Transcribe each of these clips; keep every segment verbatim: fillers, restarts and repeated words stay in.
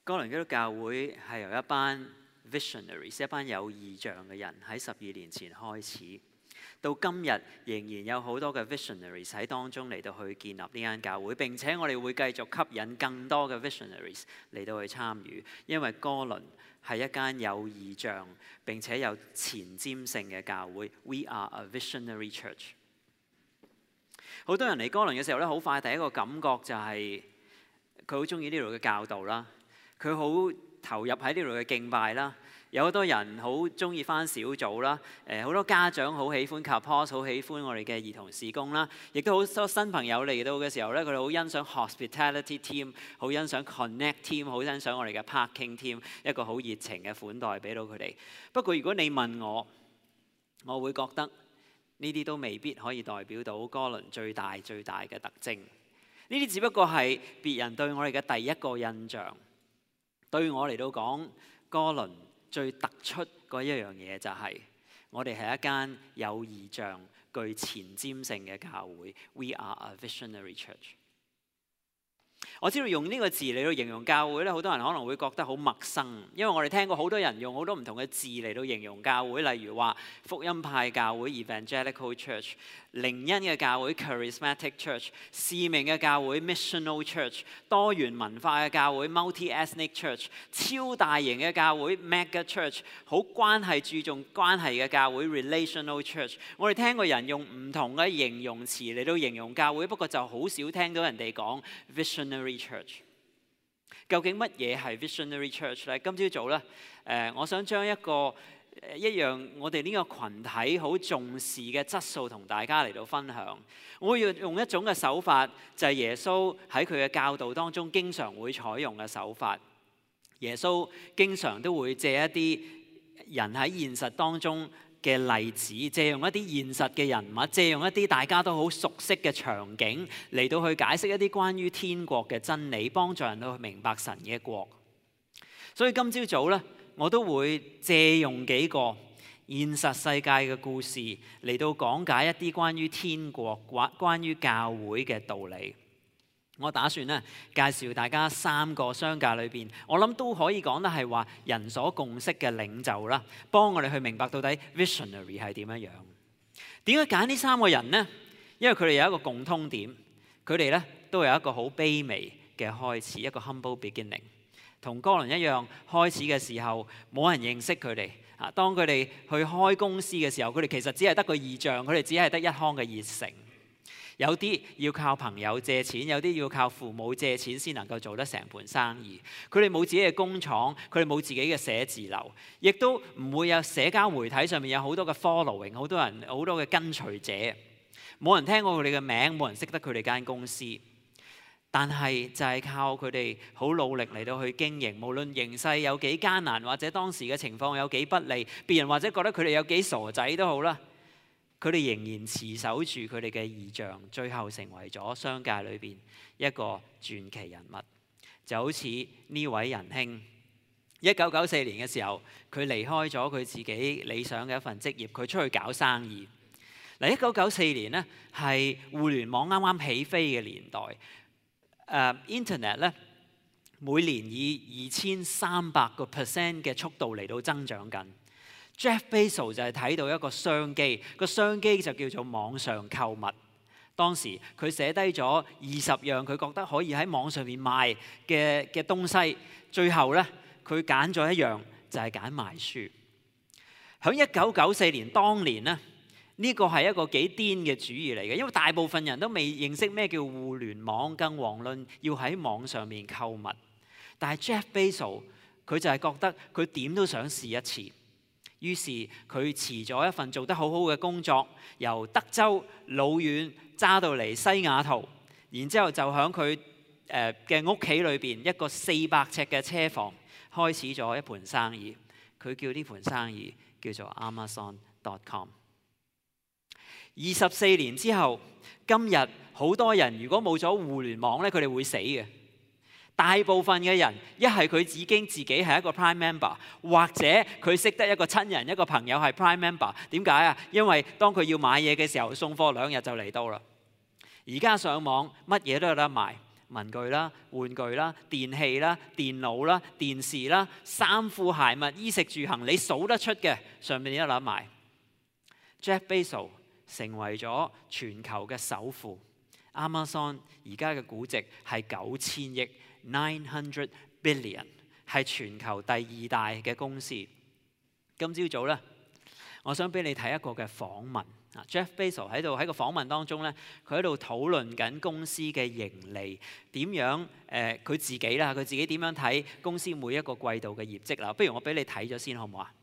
哥倫基督教會係由一班 visionaries， 一班有異象嘅人喺十二年前開始，到今日仍然有好多嘅 visionaries 喺當中嚟到去建立呢間教會，並且我哋會繼續吸引更多嘅 visionaries 嚟到去參與，因為哥倫係一間有異象並且有前瞻性嘅教會。We are a visionary church。好多人嚟哥倫嘅時候咧，好快第一個感覺就係佢好中意呢度嘅教導啦。佢好投入喺呢度嘅敬拜啦，有好多人好中意返小組啦，誒好多家長好喜歡 Kapos， 好喜歡我哋嘅兒童事工啦，亦都好多新朋友嚟到嘅時候咧，佢哋好欣賞 hospitality team， 好欣賞 connect team， 好欣賞我哋嘅 parking team， 一個好熱情嘅款待俾到佢哋。不過如果你問我，我會覺得呢啲都未必可以代表到哥倫最大最大嘅特徵。呢啲只不過係別人對我哋嘅第一個印象。對我嚟到講，哥倫最突出嗰一樣嘢就係我哋係一間有異象、具前瞻性嘅教會。We are a visionary church。我知道用呢個字嚟到形容教會咧，好多人可能會覺得好陌生，因為我哋聽過好多人用好多唔同嘅字嚟到形容教會，例如話福音派教會 （Evangelical Church）、靈恩嘅教會 （Charismatic Church）、使命嘅教會 （Missional Church）、多元文化嘅教會 （Multi-ethnic Church）、超大型嘅教會 （Mega Church）、好關係注重關係嘅教會 （Relational Church）。我哋聽過人用唔同嘅形容詞嚟到形容教會，不過就好少聽到人哋講 visionary church。究竟乜嘢係 visionary church 咧？今朝早咧，誒，我想將一個一樣我哋呢個群體好重視嘅質素同大家嚟到分享。我要用一種嘅手法，就係耶穌喺佢嘅教導當中經常會採用嘅手法。耶穌經常都會借一啲人喺現實當中嘅例子，借用一啲現實嘅人物，借用一啲大家都好熟悉嘅場景嚟到去解釋一啲關於天國嘅真理，幫助人去明白神嘅國。所以今朝早咧，我都會借用幾個現實世界嘅故事嚟到講解一啲關於天國、關關於教會嘅道理。我打算咧介紹大家三個商界裏邊，我諗都可以講得係話人所共識嘅領袖啦，幫我哋去明白到底 visionary 係點樣樣。點解揀呢三個人呢？因為佢哋有一個共通點，佢哋咧都有一個好卑微嘅開始，一個 humble beginning。同哥倫一樣，開始嘅時候冇人認識佢哋。啊，當佢哋去開公司嘅時候，佢哋其實只係得個異象，佢哋只係得一腔嘅熱誠。有啲要靠朋友借錢，有啲要靠父母借錢先能夠做得成盤生意。佢哋冇自己嘅工廠，佢哋冇自己嘅寫字樓，亦都唔會有社交媒體上面有好多嘅 following， 好多人好多嘅跟隨者。冇人聽過佢哋嘅名，冇人識得佢哋間公司。但係就係靠佢哋好努力嚟到去經營，無論形勢有幾艱難，或者當時嘅情況有幾不利，別人或者覺得佢哋有幾傻仔都好啦。佢哋仍然持守住佢哋嘅異象，最後成為咗商界裏邊一個傳奇人物。就好似呢位仁兄，一九九四年嘅時候，佢離開咗佢自己理想嘅一份職業，佢出去搞生意。嗱，一九九四年呢係互聯網啱啱起飛嘅年代，誒、uh, Internet 咧每年以二千三百個 percent 嘅速度嚟到增長緊。Jeff Bezos 就係睇到一個商機，個商機就叫做網上購物。當時佢寫低咗二十樣佢覺得可以喺網上面賣嘅嘅東西，最後咧佢揀咗一樣，就係揀賣書。喺一九九四年當年咧，呢個係一個幾癲嘅主意嚟嘅，因為大部分人都未認識咩叫互聯網，更遑論要喺網上面購物。但係 Jeff Bezos 佢就係覺得佢點都想試一次。於是佢辭咗一份做得好好嘅工作，由德州老遠揸到嚟西雅圖，然之後就喺佢誒嘅屋企裏邊一個四百尺嘅車房開始咗一盤生意。佢叫呢盤生意叫做 Amazon dot com。二十四年之後，今日好多人如果冇咗互聯網咧，佢哋會死嘅。大部分嘅人，一係佢已經自己係一個 Prime Member， 或者佢識得一個親人、一個朋友係 Prime Member。點解啊？因為當佢要買嘢嘅時候，送貨兩日就嚟到啦。而家上網乜嘢都有得賣， 文具啦、玩具啦、電器啦、電腦啦、電視啦、衫褲鞋襪、衣食住行，你數得出嘅上面一攬埋。Jeff Bezos 成為咗全球嘅首富。Amazon 而家嘅估值係九千億 nine hundred billion， 係全球第二大嘅公司。今朝早咧，我想俾你睇一個嘅訪問。Jeff Bezos 喺度喺個訪問當中咧，佢喺度討論緊公司嘅盈利點樣誒，佢自己啦，佢自己點樣睇公司每一個季度嘅業績啦。不如我俾你睇咗先好唔好啊？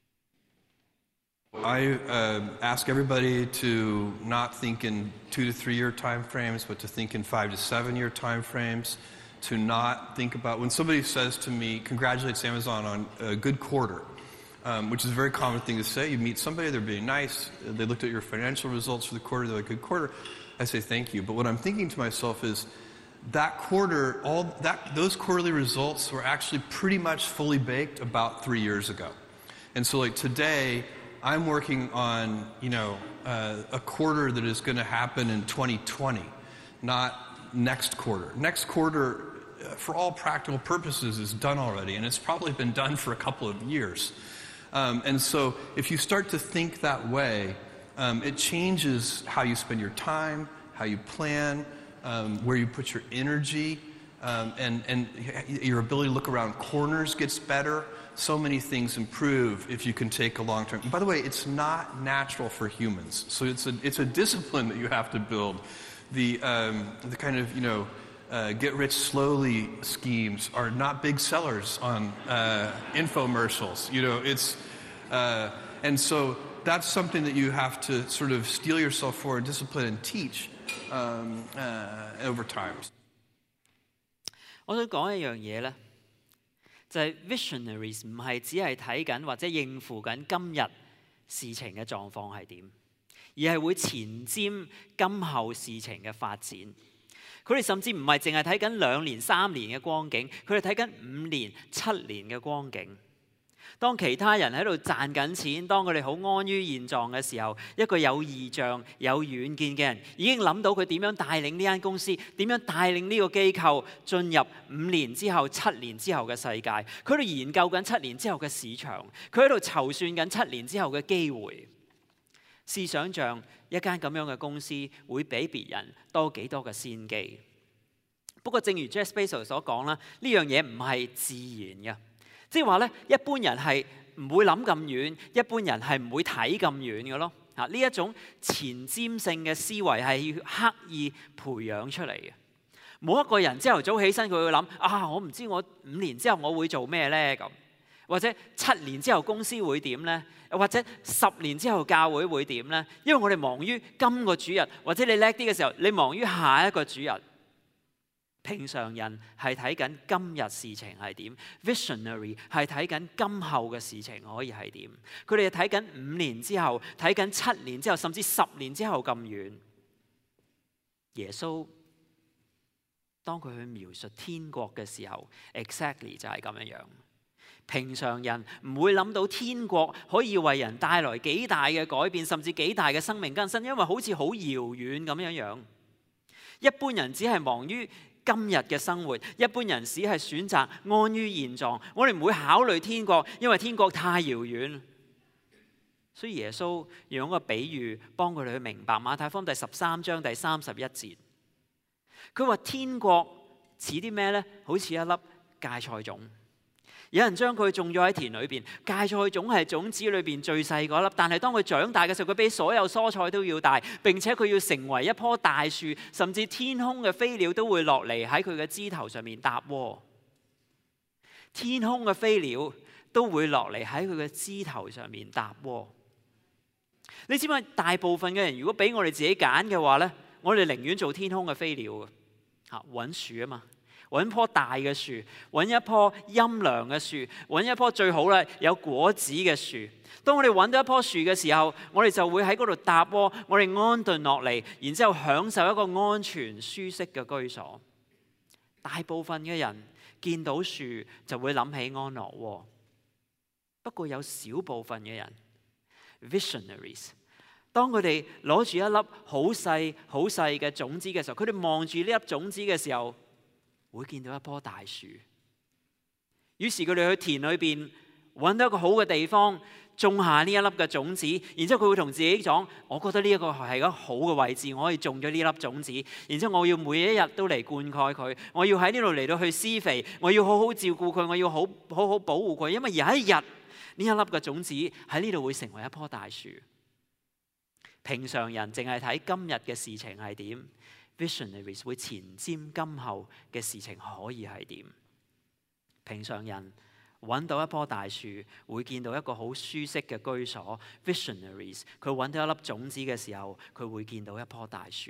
I uh, ask everybody to not think in two to three year time frames, but to think in five to seven year time frames. To not think about when somebody says to me, congratulates Amazon on a good quarter. Um, which is a very common thing to say. You meet somebody, they're being nice, they looked at your financial results for the quarter, they're like, good quarter. I say thank you. But what I'm thinking to myself is that quarter, all that those quarterly results were actually pretty much fully baked about three years ago. And so like today, I'm working on, you know, uh, a quarter that is going to happen in twenty twenty, not next quarter. Next quarter, for all practical purposes, is done already, and it's probably been done for a couple of years. Um, and so if you start to think that way, um, it changes how you spend your time, how you plan, um, where you put your energy, um, and, and your ability to look around corners gets better. So many things improve if you can take a long term. By the way, it's not natural for humans. So it's a, it's a discipline that you have to build. The, um, the kind of, you know, Uh, get rich slowly schemes are not big sellers on uh, infomercials. You know, it's uh, and so that's something that you have to sort of steel yourself for, discipline and teach um, uh, over time. 我想講一樣嘢咧，就係 visionaries 唔係只係睇緊或者應付緊今日事情嘅狀況係點，而係會前瞻今後事情嘅發展。佢哋甚至唔係淨係睇緊兩年、三年嘅光景，佢哋睇緊五年、七年嘅光景。當其他人喺度賺緊錢，當佢哋好安於現狀嘅時候，一個有異象、有遠見嘅人已經諗到佢點樣帶領呢間公司，點樣帶領呢個機構進入五年之後、七年之後嘅世界。佢哋研究緊七年之後嘅市場，佢喺度籌算緊七年之後嘅機會。試想像一間咁樣嘅公司會比別人多幾多嘅先機。不過正如 Jeff Bezos 所講啦，呢樣嘢唔係自然嘅，即係話咧，一般人係唔會諗咁遠，一般人係唔會睇咁遠嘅咯。啊，呢一種前瞻性嘅思維係要刻意培養出嚟嘅。冇一個人朝頭早起身佢會諗啊，我唔知我五年之後我會做咩咧咁。或者七年之後公司會點呢？或者十年之後教會會點呢？因為我哋忙於今個主日，或者你叻啲嘅時候，你忙於下一個主日。平常人係睇緊今日事情係點 ，visionary 係睇緊今後嘅事情可以係點。佢哋係睇緊五年之後，睇緊七年之後，甚至十年之後咁遠。耶穌當佢去描述天國嘅時候 ，exactly 就係咁樣樣。平常人唔會諗到天國可以為人帶來幾大嘅改變，甚至幾大嘅生命更新，因為好似好遙遠咁樣樣。一般人只係忙於今日嘅生活，一般人只係選擇安於現狀。我哋唔會考慮天國，因為天國太遙遠。所以耶穌用一個比喻幫佢哋去明白。馬太福音第十三章第三十一節，佢話天國似啲咩呢？好似一粒芥菜種。有人將佢種咗喺田裏邊，芥菜種係種子裏邊最細嗰粒，但係當佢長大嘅時候，佢比所有蔬菜都要大，並且佢要成為一棵大樹，甚至天空嘅飛鳥都會落嚟喺佢嘅枝頭上面搭窩。天空嘅飛鳥都會落嚟喺佢嘅枝頭上面搭窩。你知唔知大部分嘅人如果俾我哋自己揀嘅話呢，我哋寧願做天空嘅飛鳥嘅，嚇揾樹啊嘛。揾一棵大嘅樹，揾一棵陰涼嘅樹，揾一棵最好咧有果子嘅樹。當我哋揾到一棵樹嘅時候，我哋就會喺嗰度搭窩，我哋安頓落嚟，然之後享受一個安全舒適嘅居所。大部分嘅人見到樹就會諗起安樂窩，不過有少部分嘅人 visionaries， 當佢哋攞住一粒好細好細嘅種子嘅時候，佢哋望住呢粒種子嘅時候， 會見到一棵大樹。於是佢哋去田裏邊揾到一個好嘅地方，種下呢一粒嘅種子。然之後佢會同自己講：我覺得呢一個係一個好嘅位置，我可以種咗呢粒種子。然之後我要每一日都嚟灌溉佢，我要喺呢度嚟到去施肥，我要好好照顧佢，我要好好好保護佢。因為有一日呢一粒嘅種子喺呢度會成為一棵大樹。平常人淨係睇今日嘅事情係點， Visionaries 會前瞻今後嘅事情可以係點。平常人揾到一棵大樹，會見到一個好舒適嘅居所。Visionaries 佢揾到一粒種子嘅時候，佢會見到一棵大樹。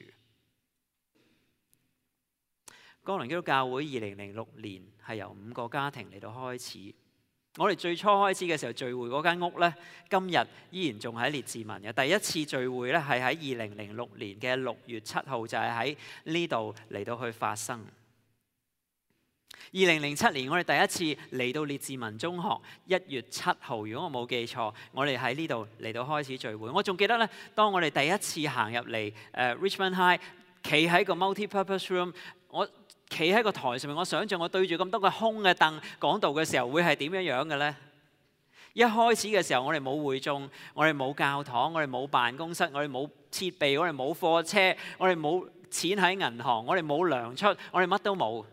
哥倫基督教會二零零六年係由五個家庭嚟到開始。我哋最初開始嘅時候聚會嗰間屋呢，今日依然仲喺列治文嘅。第一次聚會呢，係喺二零零六年嘅六月七號，就係喺呢度嚟到去發生。二零零七年我哋第一次嚟到列治文中學，一月七號，如果我冇記錯，我哋喺呢度嚟到開始聚會。我仲記得呢，當我哋第一次行入嚟誒 Richmond High，企喺個 multi-purpose room，我企喺個台上面，我想象我對住咁多個空嘅凳講道嘅時候，會係點樣樣嘅呢？一開始嘅時候，我哋冇會眾，我哋冇教堂，我哋冇辦公室，我哋冇設備，我哋冇貨車，我哋冇錢喺銀行，我哋冇糧出，我哋乜都冇。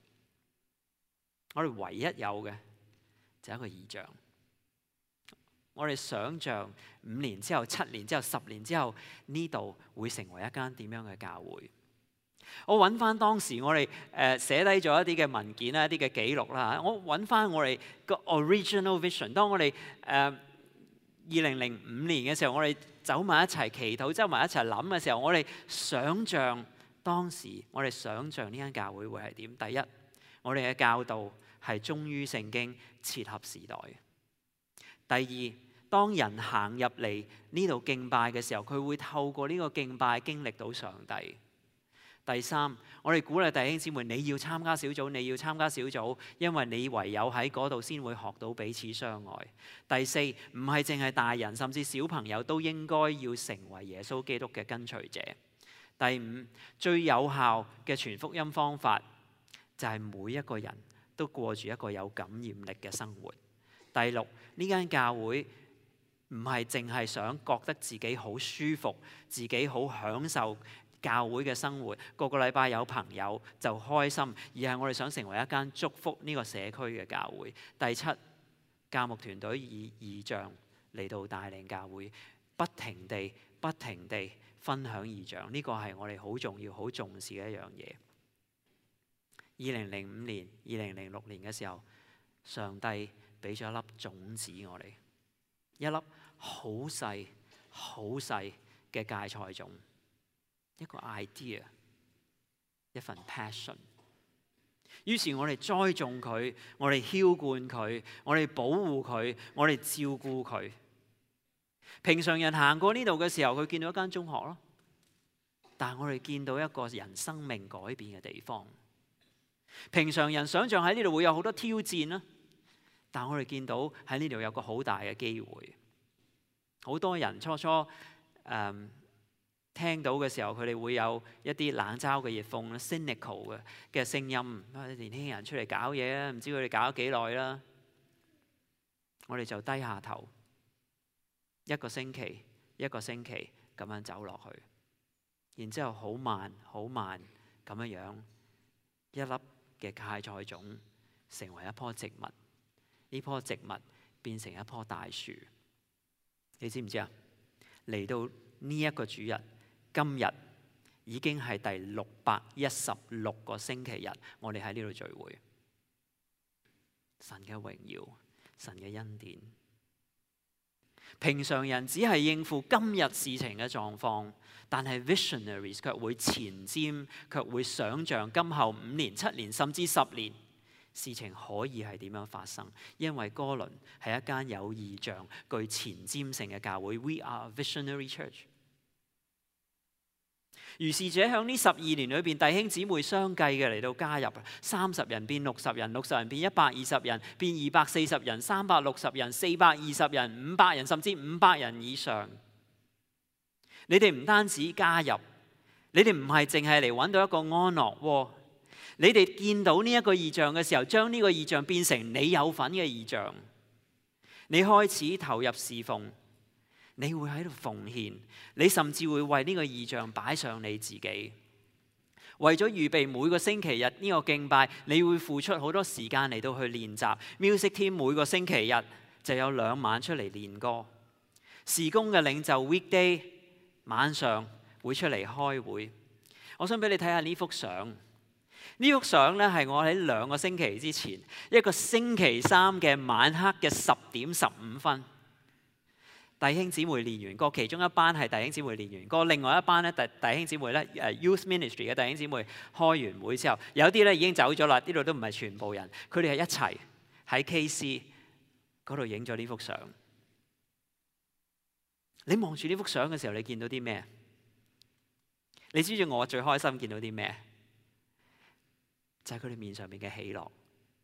我哋唯一有嘅就係一個異象。我哋想象五年之後、七年之後、十年之後，呢度會成為一間點樣嘅教會？我揾翻當時我哋誒寫低咗一啲嘅文件啦、一啲嘅記錄啦。我揾翻我哋個 original vision。當我哋誒二零零五年嘅時候，我哋走埋一齊祈禱、走埋一齊諗嘅時候，我哋想象當時我哋想象呢間教會會係點？第一，我哋嘅教導係忠於聖經、切合時代。第二，當人行入嚟呢度敬拜嘅時候，佢會透過呢個敬拜經歷到上帝。第三，我哋鼓勵弟兄姊妹，你要參加小組，你要參加小組，因為你唯有喺嗰度先會學到彼此相愛。第四，唔係淨係大人，甚至小朋友都應該要成為耶穌基督嘅跟隨者。第五，最有效嘅傳福音方法就係每一個人都過住一個有感染力嘅生活。第六，呢間教會唔係淨係想覺得自己好舒服，自己好享受教會嘅生活，個個禮拜有朋友就開心，而係我哋想成為一間祝福呢個社區嘅教會。第七，教牧團隊以異象嚟到帶領教會，不停地、不停地分享異象，呢個係我哋好重要、好重視嘅一樣嘢。二零零五年、二零零六年嘅時候，上帝俾咗一粒種子我哋，一粒好細、好細嘅芥菜種。一個 idea， 一份 passion。於是我哋栽種佢，我哋澆灌佢，我哋保護佢，我哋照顧佢。平常人行過呢度嘅時候，佢見到一間中學咯。但係我哋見到一個人生命改變嘅地方。平常人想象喺呢度會有好多挑戰啦，但係我哋見到喺呢度有個好大嘅機會。好多人初初誒，嗯聽到嘅時候，佢哋會有一啲冷嘲嘅熱諷 cynical 嘅嘅聲音。年輕人出嚟搞嘢啊，唔知佢哋搞咗幾耐啦。我哋就低下頭，一個星期一個星期咁樣走落去，然之後好慢好慢咁樣樣，一粒嘅芥菜種成為一棵植物，呢棵植物變成一棵大樹。你知唔知啊？嚟到呢一個主日，今日已經係第六百一十六個星期日，我哋喺呢度聚會。神嘅榮耀，神嘅恩典。平常人只係應付今日事情嘅狀況，但係 Visionaries 卻會前瞻，卻會想像今後五年、七年甚至十年事情可以係點樣發生。因為哥倫係一間有異象、具前瞻性嘅教會。We are a visionary church。如是者喺呢十二年裏邊，弟兄姊妹相繼嘅嚟到加入，三十人變六十人，六十人變一百二十人，變二百四十人，三百六十人，四百二十人，五百人，甚至五百人以上。你哋唔單止加入，你哋唔係淨係嚟揾到一個安樂窩， 你哋見到呢一個異象嘅時候，將呢個異象變成你有份嘅異象。你開始投入侍奉，你會喺度奉獻，你甚至會為呢個異象擺上你自己。為咗預備每個星期日呢個敬拜，你會付出好多時間嚟到去練習。Music team 每個星期日就有兩晚出嚟練歌。事工嘅領袖 weekday 晚上會出嚟開會。我想俾你睇下呢幅相。呢幅相咧係我喺兩個星期之前一個星期三嘅晚黑嘅十點十五分，弟兄姊妹練完歌，其中一班係弟兄姊妹練完歌，另外一班咧弟弟兄姊妹咧誒 Youth Ministry 嘅弟兄姊妹開完會之後，有啲咧已經走咗啦，呢度都唔係全部人，佢哋係一齊喺 K C 嗰度影咗呢幅相。你望住呢幅相嘅時候，你見到啲咩？你知唔知我最開心見到啲咩？就係佢哋面上面嘅喜樂。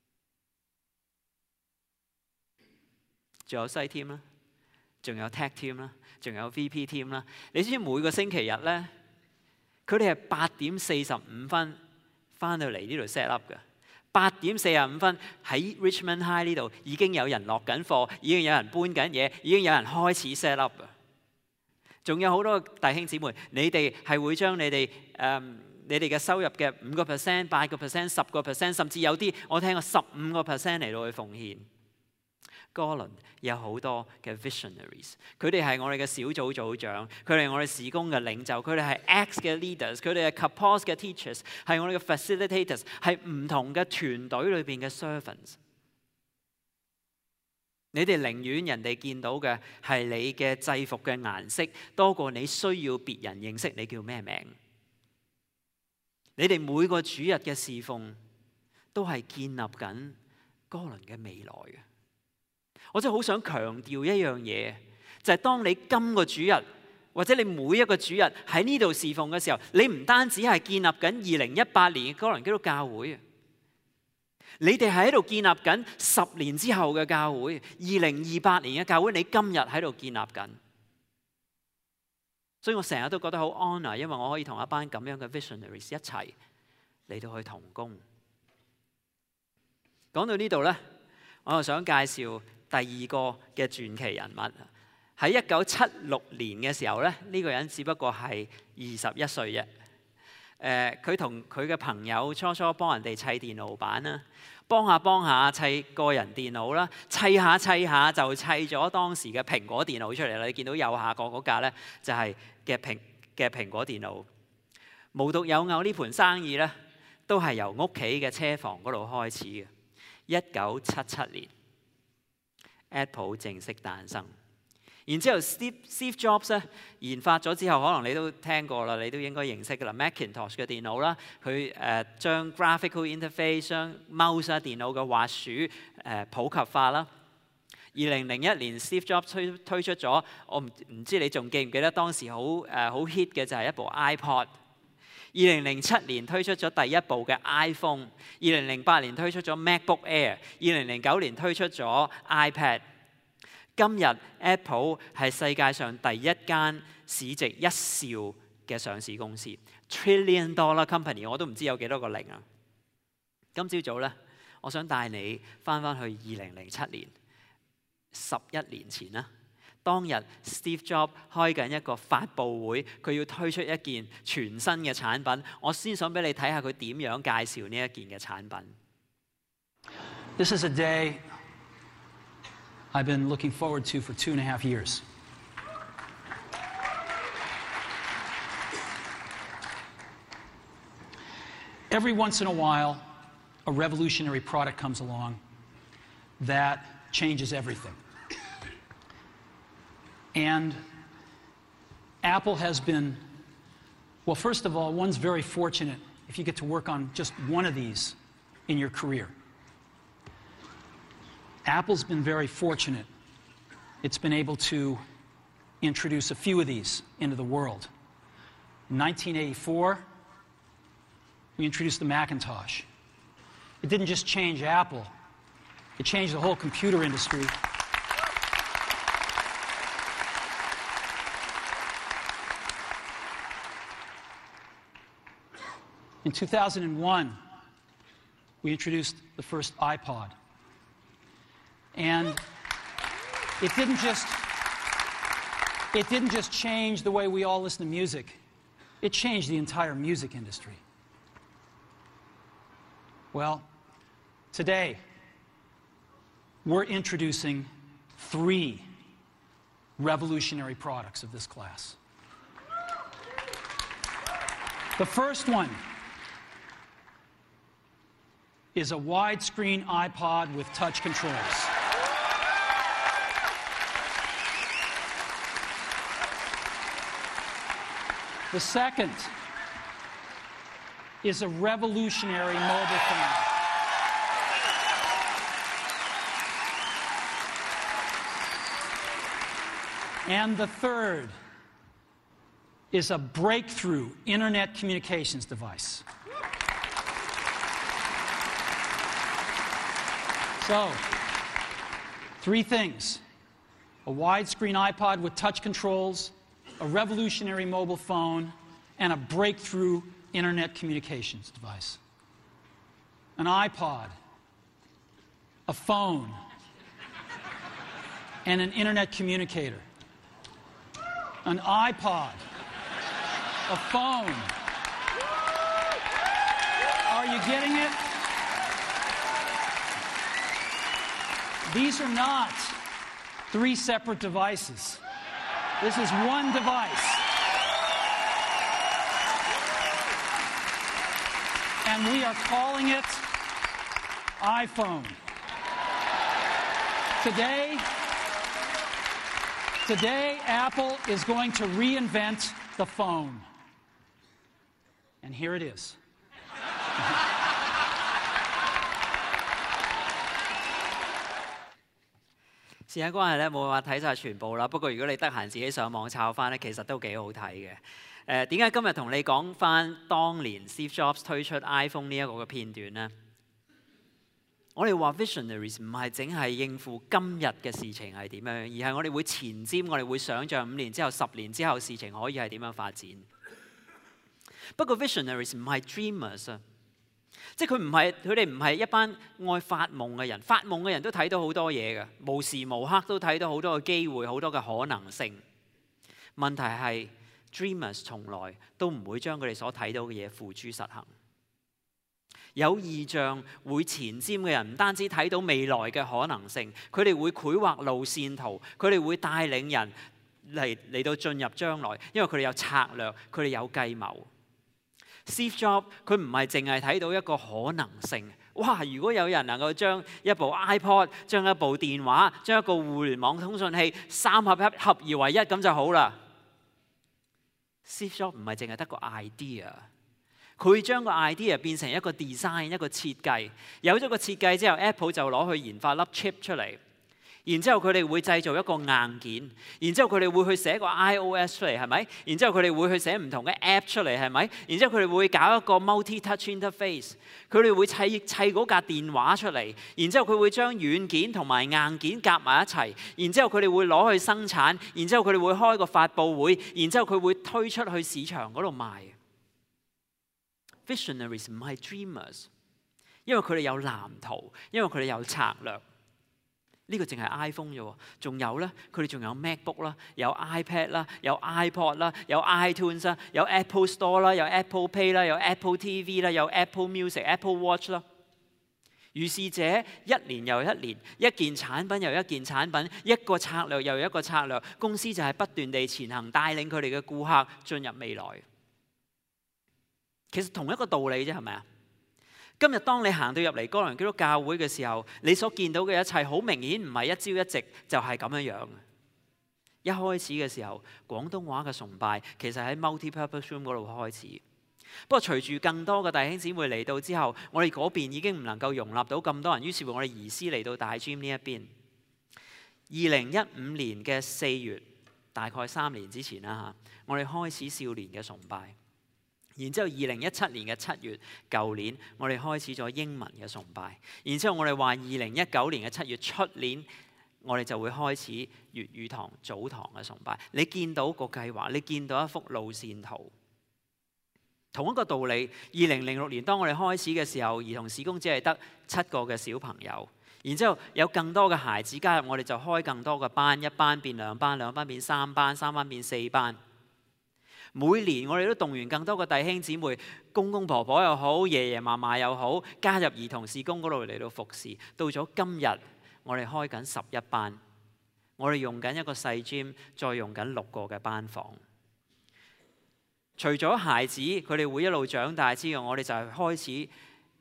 仲有西 team 啦，仲有 tech team 啦，仲有 V P team 啦。你知唔知每個星期日咧，佢哋係八點四十五分翻到嚟呢度 set up 嘅。八點四十五分喺 Richmond High 呢度已經有人落緊課，已經有人搬緊嘢，已經有人開始 set up 啊。仲有好多弟兄姊妹，你哋係會將你哋誒。嗯你哋嘅收入嘅五個 percent、八個 percent、十個 percent， 甚至有啲我聽過十五個 percent 嚟到去奉獻。哥倫有好多嘅 visionaries， 佢哋係我哋嘅小組組長，佢哋係我哋事工嘅領袖，佢哋係 Acts 嘅 leaders， 佢哋係 Kapos 嘅 teachers， 係我哋嘅 facilitators， 係唔同嘅團隊裏邊嘅 servants。你哋寧願人哋見到嘅係你嘅制服嘅顏色，多過你需要別人認識你叫咩名。你哋每個主日嘅侍奉都係建立緊哥倫嘅未來嘅。我真係好想強調一樣嘢，就係當你今個主日或者你每一個主日喺呢度侍奉嘅時候，你唔單止係建立緊二零一八年嘅哥倫基督教會，你哋係喺度建立緊十年之後嘅教會，二零二八年嘅教會，你今日喺度建立緊。所以我成日都覺得好 honor， 因為我可以同一班咁樣嘅 visionaries 一齊嚟到去同工。講到呢度呢，我又想介紹第二個嘅傳奇人物。喺一九七六年嘅時候呢，呢、呢個人只不過係二十一歲啫。誒，佢同佢嘅朋友初初幫人哋砌電腦板啦，幫下幫下砌個人電腦啦，砌下砌下就砌咗當時嘅蘋果電腦出嚟啦。你見到右下角嗰架咧，就係嘅蘋嘅蘋果電腦。無獨有偶，呢盤生意咧都係由屋企嘅車房嗰度開始嘅。一九七七年 ，Apple 正式誕生。然之後 Steve Steve Jobs 咧研發咗之後，可能你都聽過啦，你都應該認識噶啦。Macintosh 嘅電腦啦，佢誒將 graphical interface、將 mouse 啊電腦嘅滑鼠誒、呃、普及化啦。二零零一年 Steve Jobs 推推出咗，我唔唔知你仲記唔記得當時好誒好 hit 嘅就係一部 iPod。二零零七年推出咗第一部嘅 iPhone。二零零八年推出咗 MacBook Air。二零零九年推出咗 iPad。今日 Apple 係世界上第一間市值一兆嘅上市公司 ，Trillion Dollar Company， 我都唔知有幾多個零啊！今朝早咧，我想帶你翻翻去二零零七年，十一年前啦。當日 Steve Jobs 開緊一個發佈會，佢要推出一件全新嘅產品。我先想俾你睇下佢點樣介紹呢一件嘅產品。 This is a day I've been looking forward to for two and a half years. Every once in a while, a revolutionary product comes along that changes everything. And Apple has been, well, first of all, one's very fortunate if you get to work on just one of these in your career. Apple's been very fortunate. It's been able to introduce a few of these into the world. In nineteen eighty-four, we introduced the Macintosh. It didn't just change Apple, it changed the whole computer industry. In two thousand one, we introduced the first iPod. And it didn't just, it didn't just change the way we all listen to music. It changed the entire music industry. Well, today, we're introducing three revolutionary products of this class. The first one is a widescreen iPod with touch controls. The second is a revolutionary mobile phone. And the third is a breakthrough internet communications device. So, three things: a widescreen iPod with touch controls, a revolutionary mobile phone, and a breakthrough internet communications device. An iPod, a phone, and an internet communicator. An iPod, a phone. Are you getting it? These are not three separate devices. This is one device. And we are calling it iPhone. Today, today, Apple is going to reinvent the phone. And here it is. 時間關係咧，冇辦法睇晒全部啦。不過如果你得閒自己上網抄翻咧，其實都幾好睇嘅。誒點解今日同你講翻當年 Steve Jobs 推出 iPhone 呢一個嘅片段呢？我哋話 visionaries 唔係淨係應付今日嘅事情係點樣，而係我哋會前瞻，我哋會想像五年之後、十年之後事情可以係點樣發展。不過 visionaries 唔係 dreamers 啊。即係佢唔係，佢哋唔係一班愛發夢嘅人。發夢嘅人都睇到好多嘢嘅，無時無刻都睇到好多嘅機會，好多嘅可能性。問題係 dreamers 從來都唔會將佢哋所睇到嘅嘢付諸實行。有異象會前瞻嘅人唔單止睇到未來嘅可能性，佢哋會繪畫路線圖，佢哋會帶領人嚟嚟到進入將來，因為佢哋有策略，佢哋有計謀。Steve Jobs 佢唔係淨係睇到一個可能性，哇！如果有人能夠將一部 iPod、將一部電話、將一個互聯網通訊器三合一合二為一咁就好啦。Steve Jobs 唔係淨係得個 idea， 佢會將個 idea 變成一個 design 一個設計。有咗個設計之後 ，Apple 就攞去研發粒 chip 出嚟。然之後佢哋會製造一個硬件，然之後佢哋會去寫個 iOS 出嚟，係咪？然之後佢哋會去寫唔同嘅 app 出嚟，係咪？然之後佢哋會搞一個 multi-touch interface， 佢哋會砌砌嗰架電話出嚟，然之後佢會將軟件同埋硬件夾埋一齊，然之後佢哋會攞去生產，然之後佢哋會開個發佈會，然之後佢會推出去市場嗰度賣。Visionaries 唔係 dreamers， 因為佢哋有藍圖，因為佢哋有策略。呢個淨係 iPhone 啫喎，仲有咧，佢哋仲有 MacBook 啦，有 iPad 啦，有 iPod 啦，有 iTunes 啦，有 Apple Store 啦，有 Apple Pay 啦，有 Apple T V 啦，有 Apple Music、Apple Watch 啦。如是者一年又一年，一件產品又一件產品，一個策略又一個策略，公司就係不斷地前行，帶領佢哋嘅顧客進入未來。其實同一個道理啫，係咪啊？今日當你行到入嚟哥倫基督教會嘅時候，你所見到嘅一切好明顯唔係一朝一夕就係咁樣樣。一開始嘅時候，廣東話嘅崇拜其實喺 multi-purpose room 嗰度開始。不過隨住更多嘅弟兄姊妹嚟到之後，我哋嗰邊已經唔能夠容納到咁多人，於是乎我哋移師嚟到大 gym 呢一邊。二零一五年嘅四月，大概三年之前啦嚇，我哋開始少年嘅崇拜。然之後，二零一七年嘅七月，舊年我哋開始咗英文嘅崇拜。然之後，我哋話二零一九年嘅七月，出年我哋就會開始粵語堂、早堂嘅崇拜。你見到個計劃，你見到一幅路線圖。 同一個道理，二零零六年當我哋開始嘅時候，兒童事工只係得七個嘅小朋友，然之後有更多嘅孩子加入，我哋就開更多嘅班，一班變兩班，兩班變三班，三班變四班。每年我哋都動員更多嘅弟兄姊妹，公公婆婆又好，爺爺嫲嫲又好，加入兒童事工嗰度嚟到服侍。到咗今日，我哋開緊十一班，我哋用緊一個細 gym，再用緊六個嘅班房。除咗孩子佢哋會一路長大之外，我哋就係開始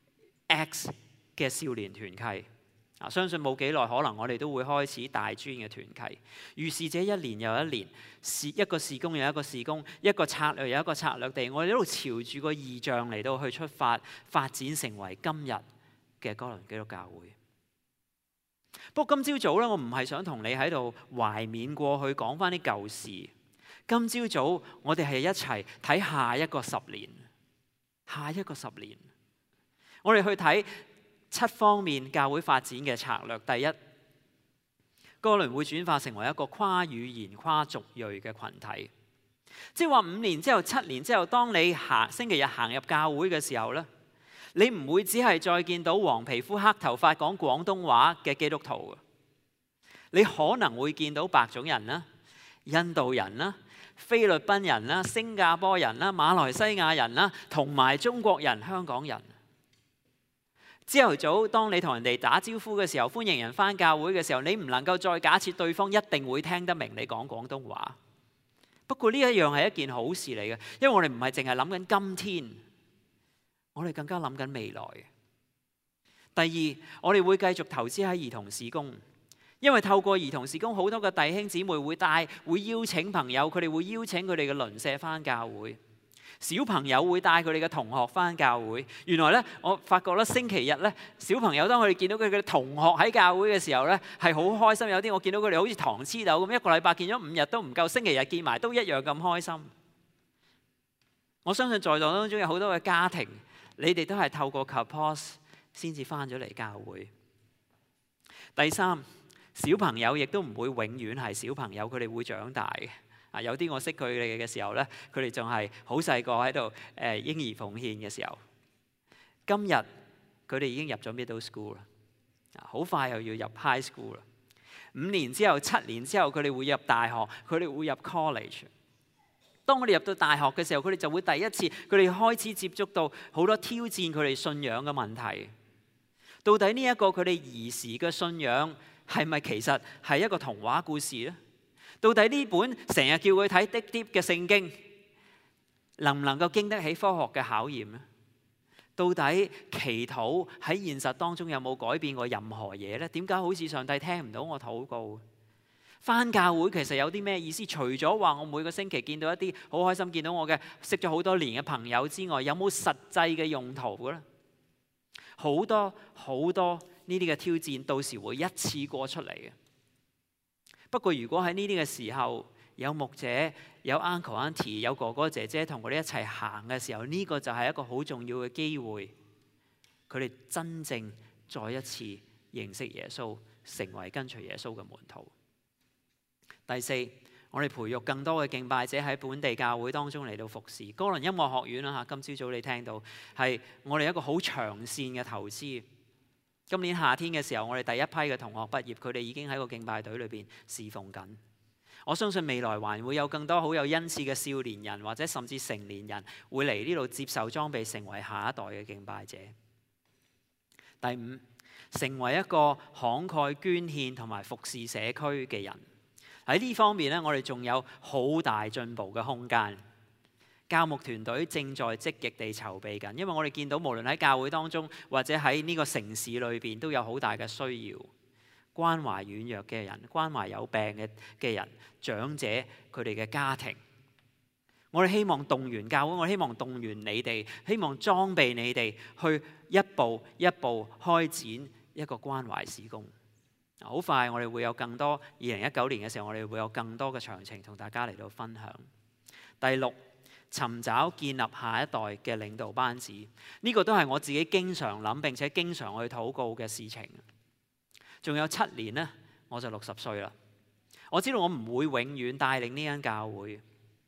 X 嘅少年團契。啊，相信冇幾耐，可能我哋都會開始大專嘅團契。於是這一年又一年，一個事工又一個事工，一個策略又一個策略地，我哋一路朝住個異象嚟到去出發，發展成為今日嘅哥倫基督教會。不過今朝早咧，我唔係想同你喺度懷緬過去，講翻啲舊事。今朝早我哋係一齊睇下一個十年，下一個十年，我哋去睇七方面教會發展嘅策略。第一，哥倫會轉化成為一個跨語言、跨族裔嘅群體，即係話五年之後、七年之後，當你行星期日行入教會嘅時候咧，你唔會只係再見到黃皮膚、黑頭髮、講廣東話嘅基督徒，你可能會見到白種人啦、印度人啦、菲律賓人啦、新加坡人啦、馬來西亞人啦，同埋中國人、香港人。朝頭早，當你同人哋打招呼嘅時候，歡迎人返教會嘅時候，你唔能夠再假設對方一定會聽得明你講廣東話。不過呢一樣係一件好事嚟嘅，因為我哋唔係淨係諗緊今天，我哋更加諗緊未來。第二，我哋會繼續投資喺兒童事工。因為透過兒童事工，好多嘅弟兄姊妹會帶，會邀請朋友，佢哋會邀請佢哋嘅鄰舍返教會。小朋友會帶佢哋嘅同學返教會。原來咧，我發覺咧，星期日咧，小朋友當佢哋見到佢嘅同學喺教會嘅時候咧，係好開心。有啲我見到佢哋好似糖黐豆咁，一個禮拜見咗五日都唔夠，星期日見埋都一樣咁開心。我相信在座當中有好多嘅家庭，你哋都係透過 Kapos 先至返咗嚟教會。第三，小朋友亦都唔會永遠係小朋友，佢哋會長大嘅。啊，有啲我識佢哋嘅時候咧，佢哋仲係好細個喺度誒嬰兒奉獻嘅時候。今日佢哋已經入咗 middle school 啦，好快又要入 high school 啦。五年之後、七年之後，佢哋會入大學，佢哋會入 college。當我哋入到大學嘅時候，佢哋就會第一次，佢哋開始接觸到好多挑戰佢哋信仰嘅問題。到底呢一個佢哋兒時嘅信仰，係咪其實係一個童話故事呢？到底呢本成日叫佢睇啲啲嘅聖經，能唔能夠經得起科學嘅考驗呢？到底祈禱喺現實當中有冇改變過任何嘢呢？點解好似上帝聽唔到我禱告？返教會其實有啲咩意思？除咗話我每個星期見到一啲好開心，見到我嘅識咗好多年嘅朋友之外，有冇實際嘅用途嘅呢？好多好多呢啲嘅挑戰，到時會一次過出嚟嘅。不過如果喺呢啲嘅時候，有牧者、有 uncle auntie、有哥哥姐姐同佢哋一齊行嘅時候，呢個就係一個好重要嘅機會，佢哋真正再一次認識耶穌，成為跟隨耶穌嘅門徒。第四，我哋培育更多嘅敬拜者喺本地教會當中嚟到服侍。哥倫音樂學院啦嚇，今朝早你聽到係我哋一個好長線嘅投資。今年夏天嘅時候，我哋第一批嘅同學畢業，佢哋已經喺個敬拜隊裏邊侍奉緊。我相信未來還會有更多好有恩賜嘅少年人或者甚至成年人會嚟呢度接受裝備，成為下一代嘅敬拜者。第五，成為一個慷慨捐獻同埋服侍社區嘅人。喺呢方面咧，我哋仲有好大進步嘅空間。教牧團隊正在積極地籌備緊，因為我哋見到無論喺教會當中或者喺呢個城市裏邊都有好大嘅需要，關懷軟弱嘅人，關懷有病嘅嘅人，長者佢哋嘅家庭。我哋希望動員教會，我哋希望動員你哋，希望裝備你哋去一步一步開展一個關懷事工。好快我哋會有更多，二零一九年嘅時候我哋會有更多嘅詳情同大家嚟到分享。第六，尋找建立下一代嘅領導班子，呢個都係我自己經常諗並且經常去禱告嘅事情。仲有七年呢，我就六十歲啦。我知道我唔會永遠帶領呢間教會，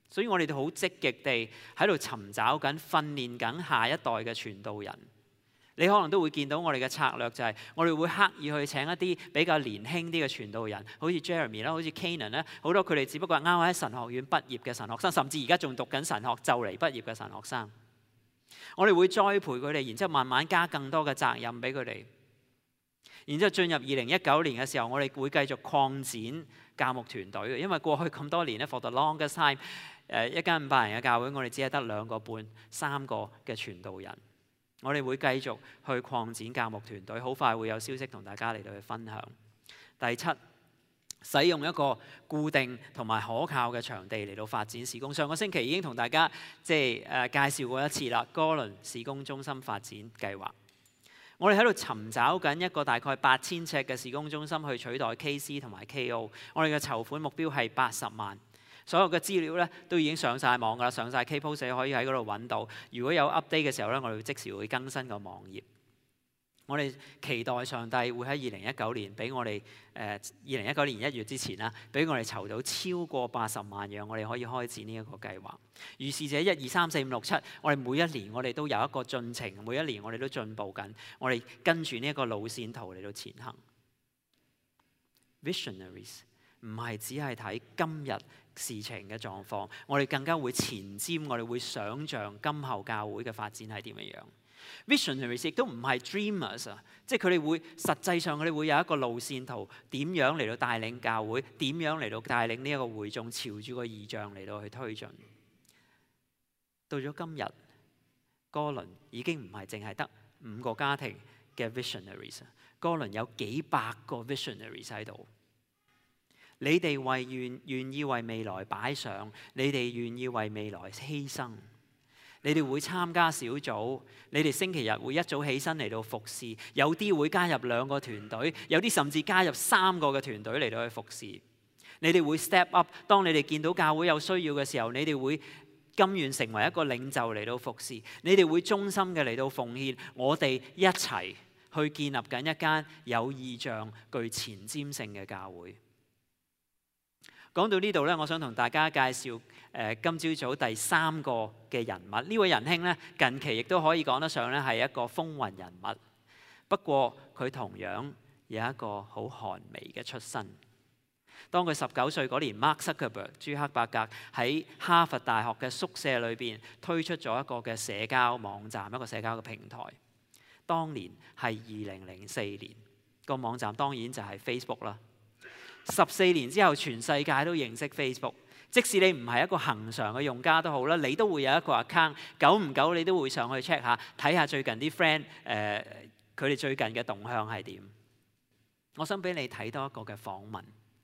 所以我哋都好積極地喺度尋找緊、訓練緊下一代嘅傳道人。你可能都會見到我哋嘅策略就係，我哋會刻意去請一啲比較年輕啲嘅傳道人，好似 Jeremy 啦，好似 Canaan 啦，好多佢哋只不過啱啱喺神學院畢業嘅神學生，甚至而家仲讀緊神學就嚟畢業嘅神學生。我哋會栽培佢哋，然之後慢慢加更多嘅責任俾佢哋。然之後進入二零一九年嘅時候，我哋會繼續擴展教牧團隊嘅，因為過去咁多年咧 ，for the longest time，誒一間五百人嘅教會，我哋只係得兩個半、三個嘅傳道人。我哋會繼續去擴展教牧團隊，好快會有消息同大家嚟到去分享。第七，使用一個固定同埋可靠嘅場地嚟到發展事工。上個星期已經同大家即係誒、呃、介紹過一次啦，哥倫事工中心發展計劃。我哋喺度尋找緊一個大概八千尺嘅事工中心去取代 K C 同埋 K O。我哋嘅籌款目標係八十萬。所有嘅資料咧都已經上晒網㗎啦，上晒 K-Post 可以喺嗰度揾到。如果有 update 嘅時候咧，我哋會即時會更新個網頁。我哋期待上帝會喺二零一九年俾我哋誒二零一九年一月之前啦，俾我哋籌到超過八十萬，讓我哋可以開展呢一個計劃。如是者一二三四五六七，我哋每一年我哋都有一個進程，每一年我哋都進步緊，我哋跟住呢一個路線圖嚟到前行。Visionaries 唔係只係睇今日事情嘅狀況，我哋更加會前瞻，我哋會想像今後教會嘅發展係點樣樣。Visionaries 亦都唔係 dreamers 啊，即係佢哋會實際上佢哋會有一個路線圖，點樣嚟到帶領教會，點樣嚟到帶領呢一個會眾朝住個異象嚟到去推進。到咗今日，哥倫已經唔係淨係得五個家庭嘅 visionaries， 哥倫有幾百個 visionaries 喺度。你哋為願願意為未來擺上，你哋願意為未來犧牲，你哋會參加小組，你哋星期日會一早起身嚟到服侍，有啲會加入兩個團隊，有啲甚至加入三個嘅團隊嚟到去服侍。你哋會 step up， 當你哋見到教會有需要嘅時候，你哋會甘願成為一個領袖嚟到服侍，你哋會忠心嘅嚟到奉獻，我哋一齊去建立緊一間有異象、具前瞻性嘅教會。講到呢度咧，我想同大家介紹誒、呃、今朝早第三個嘅人物。呢位仁兄咧，近期亦都可以講得上咧係一個風雲人物。不過佢同樣有一個好寒微嘅出身。當佢十九歲嗰年 ，Mark Zuckerberg 朱克伯格喺哈佛大學嘅宿舍裏邊推出咗一個嘅社交網站，一個社交嘅平台。當年係二零零四年，個網站當然就係 Facebook 啦。十四年之後，全世界都認識 Facebook。即使你唔係一個恆常嘅用家都好啦，你都會有一個 account。久唔久你都會上去 check 下，睇下最近啲 friend 誒佢哋最近嘅動向係點。我想俾你睇多一個嘅訪問。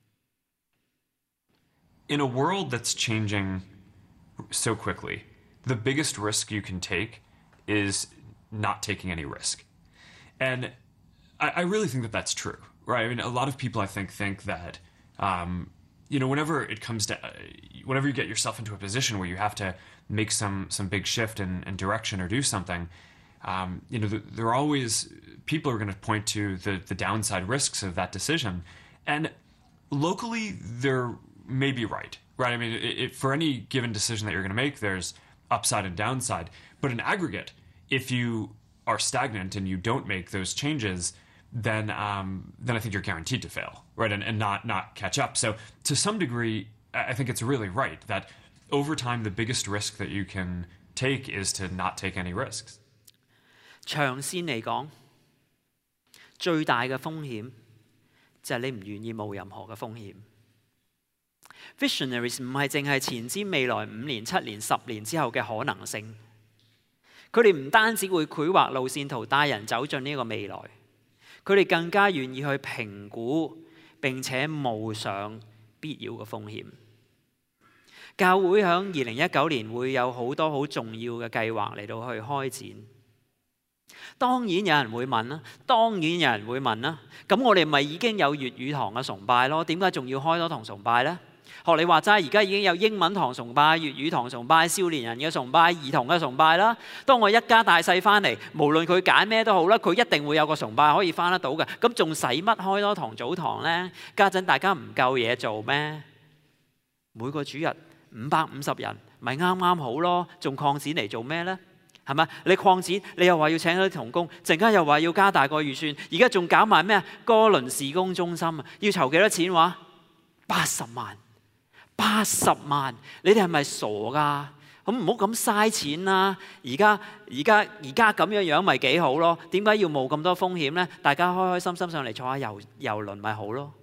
In a world that's changing so quickly, the biggest risk you can take is not taking any risk. And I, I really think that that's true. Right. I mean, a lot of people, I think, think that, um, you know, whenever it comes to, uh, whenever you get yourself into a position where you have to make some some big shift in, in direction or do something, um, you know, there are always people are going to point to the the downside risks of that decision, and locally they're maybe right. Right. I mean, it, it, for any given decision that you're going to make, there's upside and downside. But in aggregate, if you are stagnant and you don't make those changes, then um, then I think you're guaranteed to fail, right, and, and not not catch up. So to some degree, I think it's really right that over time the biggest risk that you can take is to not take any risks. 長線嚟講，最大嘅風險就係你唔願意冒任何嘅風險。Visionaries 唔係淨係前瞻未來五年、七年、十年之後嘅可能性，佢哋唔單止會繪畫路線圖，帶人走進呢個未來。佢哋更加願意去評估並且冒上必要嘅風險。教會喺二零一九年會有好多好重要嘅計劃嚟到去開展。當然有人會問啦，當然有人會問啦，咁我哋咪已經有粵語堂嘅崇拜咯？點解仲要開多堂崇拜呢？學你話齋，而家已經有英文堂崇拜、粵語堂崇拜、少年人嘅崇拜、兒童嘅崇拜啦。當我一家大細翻嚟，無論佢揀咩都好啦，佢一定會有個崇拜可以翻得到嘅。咁仲使乜開多堂早堂呢？家陣大家唔夠嘢做咩？每個主日五百五十人，咪啱啱好咯，仲擴展嚟做咩呢？係咪？你擴展，你又話要請嗰啲同工，陣間又話要加大個預算，而家仲搞埋咩啊？哥倫事工中心啊，要籌幾多錢話？八十萬，八十萬，你哋係咪傻㗎？咁唔好咁嘥錢啦！而家而家而家咁樣樣咪幾好咯？點解要冒咁多風險呢？大家開開心心上嚟坐下遊遊輪咪好咯？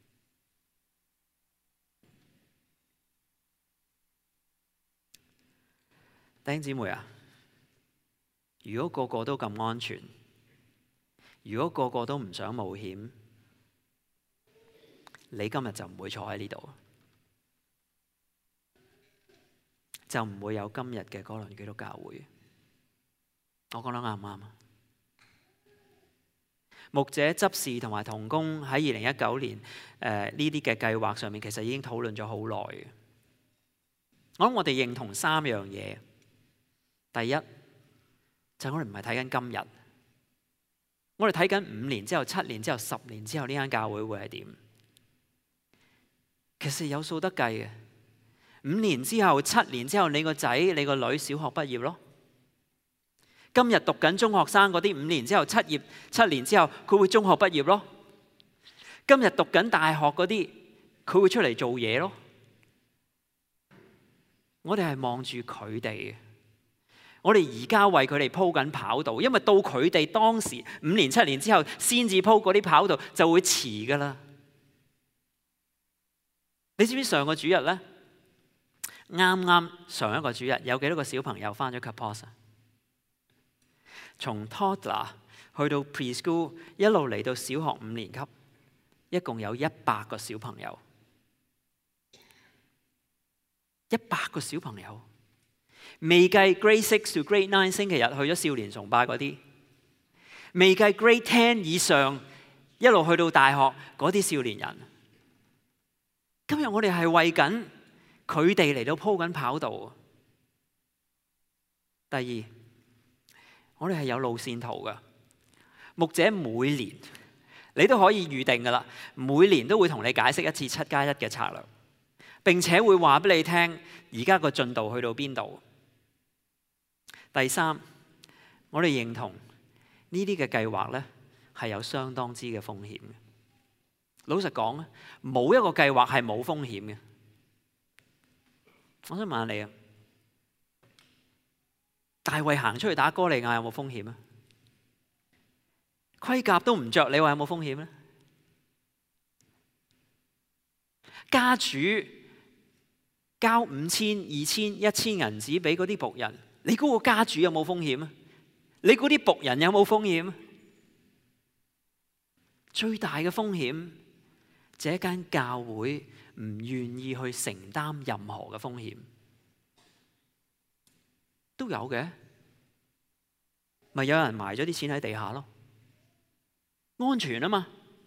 弟兄姊妹啊，如果個個都咁安全，如果個個都唔想冒險，你今日就唔會坐喺呢度，就唔會有今日嘅哥倫基督教會。我講得啱唔啱啊？牧者、執事同埋同工喺二零一九年誒呢啲嘅計劃上面，其實已經討論咗好耐嘅。我諗我哋認同三樣嘢。第一就係我哋唔係睇緊今日，我哋睇緊五年之後、七年之後、十年之後呢間教會會係點？其實有數得計嘅。五年之後、七年之後，你個仔、你個女小學畢業咯。今日讀緊中學生嗰啲，五年之後、七業七年之後，佢會中學畢業咯。今日讀緊大學嗰啲，佢會出嚟做嘢咯。我哋係望住佢哋嘅。我哋而家為佢哋鋪緊跑道，因為到佢哋當時五年七年之後先至鋪嗰啲跑道，就會遲噶啦。你知唔知上個主日呢？啱啱上一個主日有幾多個小朋友翻咗 Kapos？ 從 toddler 去到 preschool 一路嚟到小學五年級，一共有一百個小朋友，一百個小朋友。未計 grade six to grade nine 星期日去咗少年崇拜嗰啲，未計 grade ten 以上一路去到大學嗰啲少年人。今日我哋係為緊佢哋嚟到鋪緊跑道。第二，我哋係有路線圖㗎。牧者每年你都可以預定㗎啦，每年都會同你解釋一次七加一嘅策略，並且會話俾你聽而家個進度去到邊度。第三，我哋認同呢啲嘅計劃呢係有相當之嘅風險嘅。老實講，冇一個計劃係冇風險嘅。我想問下你啊，大衛行出去打歌利亞有冇風險啊？盔甲都唔着，你話有冇風險呢？家主交五千、二千、一千銀子俾嗰啲僕人，你估個家主有冇風險啊？你估啲僕人有冇風險啊？最大嘅風險就係一間教會唔願意去承擔任何嘅風險，都有嘅，咪有人埋咗啲錢喺地下咯，安全啊嘛。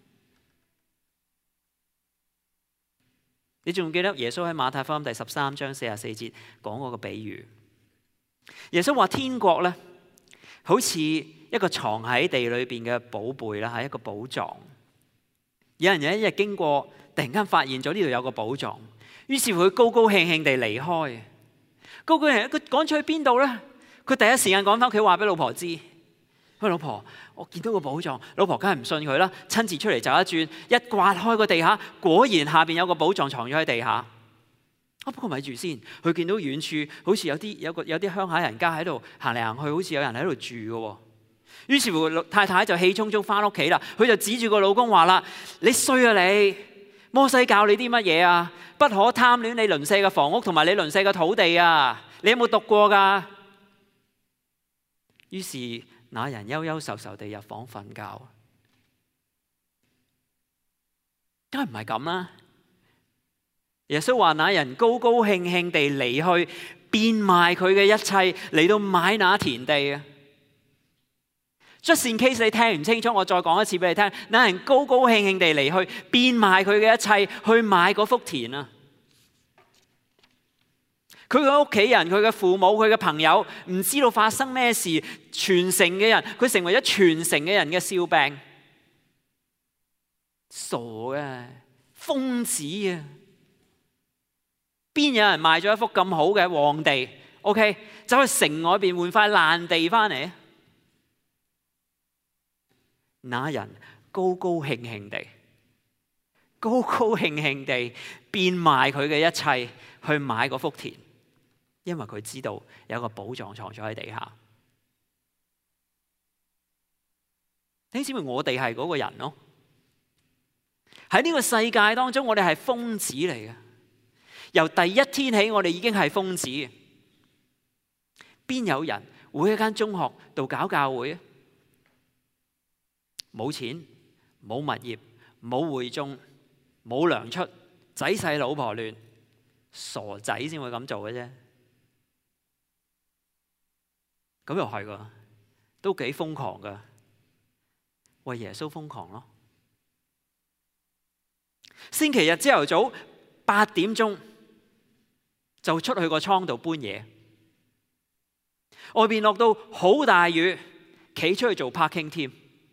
你仲記得耶穌喺馬太福音第十三章四十四節講嗰個比喻？耶穌話天國咧，好似一個藏喺地裏邊嘅寶貝啦，係一個寶藏。有人有一日經過，突然間發現咗呢度有個寶藏，於是乎佢高高興興地離開。高高興興，佢趕出去邊度咧？佢第一時間趕翻屋企話俾老婆知。喂，老婆，我見到個寶藏。老婆梗係唔信佢啦，親自出嚟走一轉，一刮開個地下，果然下邊有個寶藏藏咗喺地下。啊，不過咪住先，佢見到遠處好似有啲有個有啲鄉下人家喺度行嚟行去，好似有人喺度住嘅。於是乎太太就氣沖沖翻屋企啦，佢就指住個老公話啦：你衰啊你！摩西教你啲乜嘢啊？不可貪戀你鄰舍嘅房屋同埋你鄰舍嘅土地啊！你有冇讀過㗎？於是那人憂憂愁愁地入房瞓覺，梗係唔係咁啦？耶穌話：那人高高興興地離去，變賣佢嘅一切嚟到買那田地啊！Just in case你聽唔清楚，我再講一次俾你聽：那人高高興興地離去，變賣佢嘅一切去買嗰幅田啊！佢嘅屋企人、佢嘅父母、佢嘅朋友唔知道發生咩事，全城嘅人，佢成為咗全城嘅人嘅笑柄，傻嘅瘋子啊！ 邊有人賣咗一幅咁好嘅旺地 ？OK， 走去城外邊換塊爛地翻嚟。那人高高興興地、高高興興地變賣佢嘅一切去買嗰幅田，因為佢知道有個寶藏藏咗喺地下。弟兄姊妹，我哋係嗰個人咯。喺呢個世界當中，我哋係瘋子嚟嘅。由第一天起，我哋已經係瘋子。邊有人會喺間中學度搞教會啊？冇錢、冇物業、冇會眾、冇糧出，仔細老婆亂，傻仔先會咁做嘅啫。咁又係噶，都幾瘋狂噶，為耶穌瘋狂咯。星期日朝頭早八點鐘就出去個倉度搬嘢，外邊落到好大雨，企出去做 parking 添。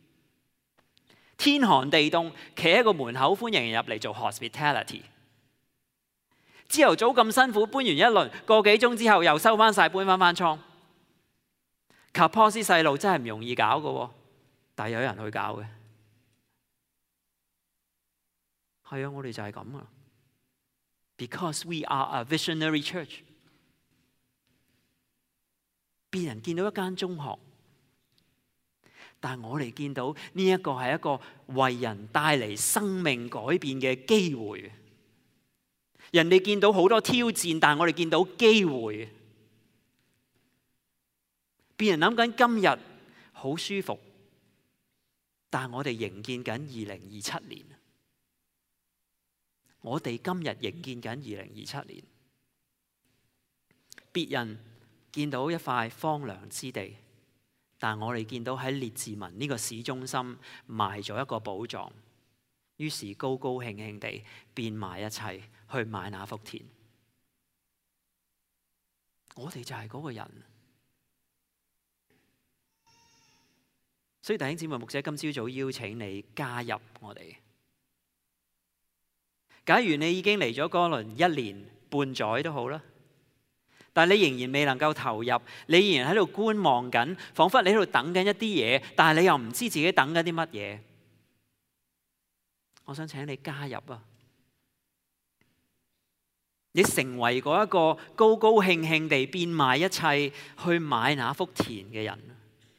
天寒地凍，企喺個門口歡迎人入嚟做 hospitality。朝頭早咁辛苦搬完一輪，個幾鐘之後又收翻晒，搬翻翻倉。及波斯細路真係唔容易搞嘅，但係有人去搞嘅。係啊，我哋就係咁啊。Because we are a visionary church。別人見到一間中學，但係我哋見到呢一個係一個為人帶嚟生命改變嘅機會。人哋見到好多挑戰，但係我哋見到機會。別人諗緊今日好舒服，但係我哋迎見緊二零二七年。我哋今日迎見緊二零二七年。別人見到一塊荒涼之地，但我哋見到喺列治文呢個市中心埋咗一個寶藏，於是高高興興地變賣一切去買那幅田。我哋就係嗰個人。所以弟兄姊妹，牧者今朝早邀請你加入我哋。假如你已經嚟咗哥倫一年半載都好啦，但係你仍然未能夠投入，你仍然喺度觀望緊，彷彿你喺度等緊一啲嘢，但係你又唔知自己等緊啲乜嘢。我想請你加入啊！你成為嗰一個高高興興地變賣一切去買那幅田嘅人。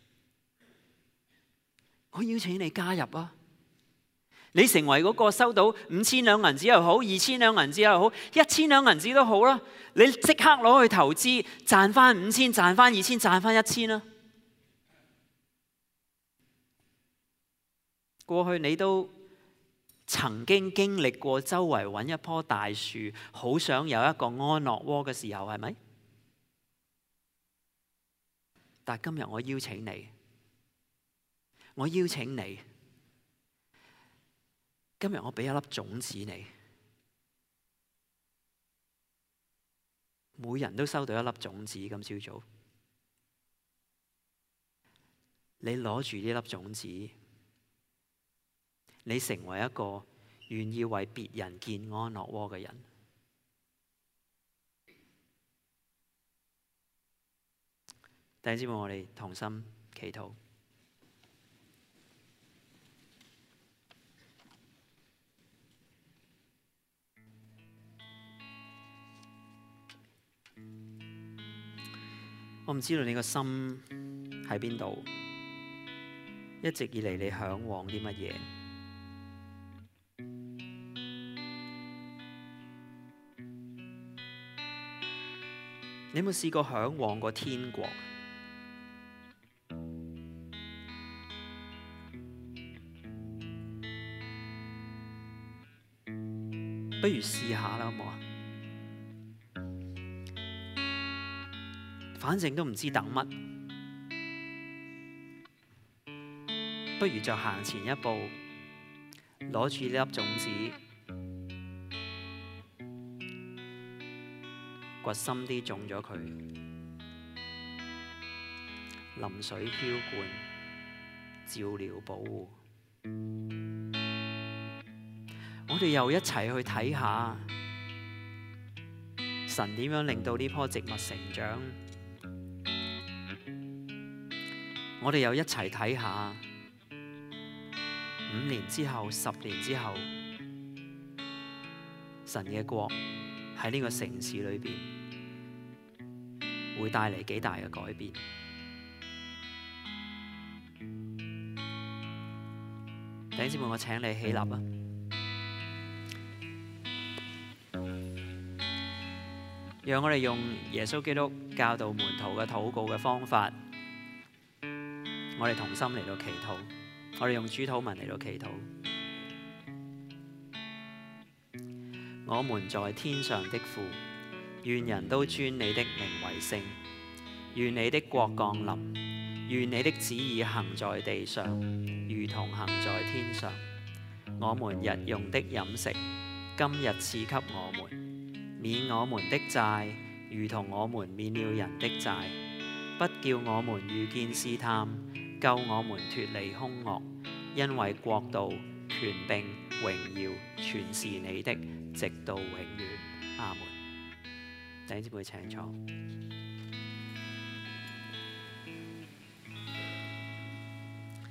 我邀請你加入啊！你成為嗰個收到五千兩銀子又好，二千兩銀子又好，一千兩銀子都好啦。你即刻攞去投資，賺翻五千，賺翻二千，賺翻一千啦。過去你都曾經經歷過周圍揾一棵大樹，好想有一個安樂窩嘅時候，係咪？但今日我邀請你。我邀請你，今日我俾一粒種子你，每人都收到一粒種子。今朝早，你攞住呢粒種子，你成為一個願意為別人建安樂窩嘅人。弟兄姊妹，我哋同心祈禱。我唔知道你個心喺邊度，一直以嚟你向往啲乜嘢？你有冇試過向往過天國？不如試下啦，好唔好啊？反正都唔知等乜，不如就行前一步，攞住呢粒種子，掘深啲種咗佢，淋水澆灌，照料保護。我哋又一齊去睇下， 神點樣令到呢棵植物成長？我哋又一齊睇下五年之後、十年之後，神嘅國喺呢個城市裏邊會帶嚟幾大嘅改變。弟兄姊妹，我請你起立啊！讓我哋用耶穌基督教導門徒嘅禱告嘅方法，我哋同心嚟到祈禱。我哋用主禱文嚟到祈禱。我們在天上的父，願人都尊你的名為聖。願你的國降臨。願你的旨意行在地上，如同行在天上。我們日用的飲食，今日賜給我們。免我們的債，如同我們免了人的債。不叫我們遇見試探，救我們脫離兇惡。因為國度、權柄、榮耀，全是你的，直到永遠。阿門。弟兄姊妹請坐。